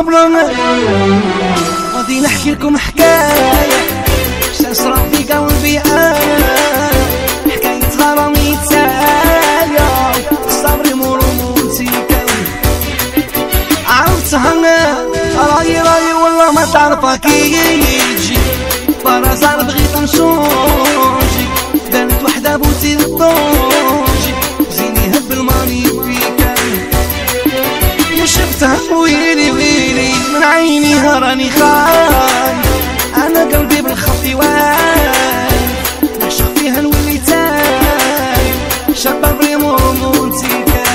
صحابنا غادي نحكي لكم حكاية شاسرة في قلبي انا، حكاية غرامي تايا صبري مرموتي عرفتها راي والله ما تعرفها كي يجي فرزار بغيت نشوجي دارت وحدة بوتي للطوجي زيني هب الماني فيك شفتها ويلي ويلي من عيني هراني خاي انا قلبي بالخطي واي نعشق فيها نولي تاي شباب لي مرموتي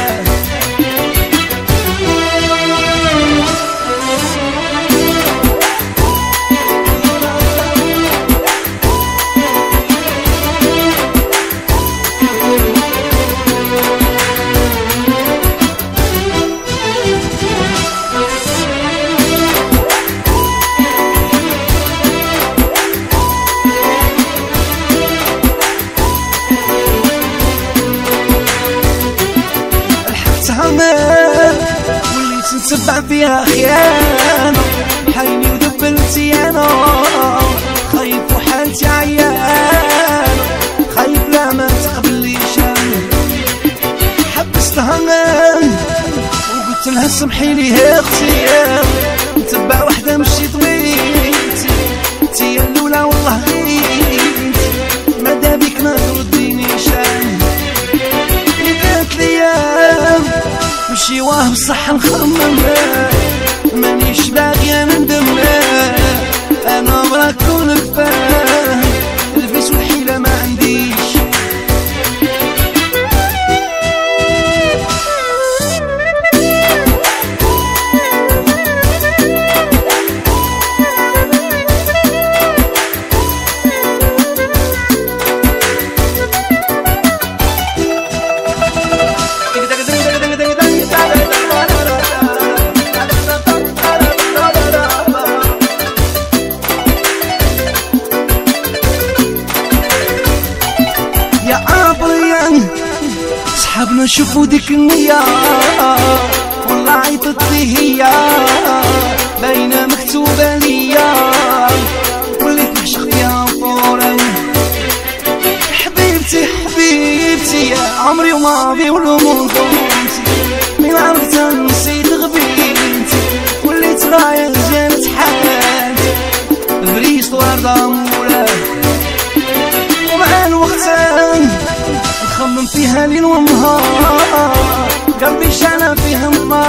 وليت نتبع فيها خيانة حيني ودبلتي انا خايف وحالتي عيانة خايف لا ما تقبليش حبستها وقلت لها سمحيلي يا اختي نتبع وحدة مشي طويلتي انتي الاولى والله غيرتي مادا بيك ما تردينيش اللي قالت لي مشي واه بصح نخمم مانيش باغي ندم انا براك كون كفاه البس والحيلة ما عنديش صحابنا شوفوا ديك النية والله عيطت لي هي باينة مكتوبة ليا وليت نعشق فيها فورا حبيبتي حبيبتي يا عمري وماضي والهموم كنتي من عرفتها نسيت غبيتي وليت رايح جانت حياتي بريست وردة مولا ومع الوقت نخمم فيها ليل ونهار قلبي شانا فيها النار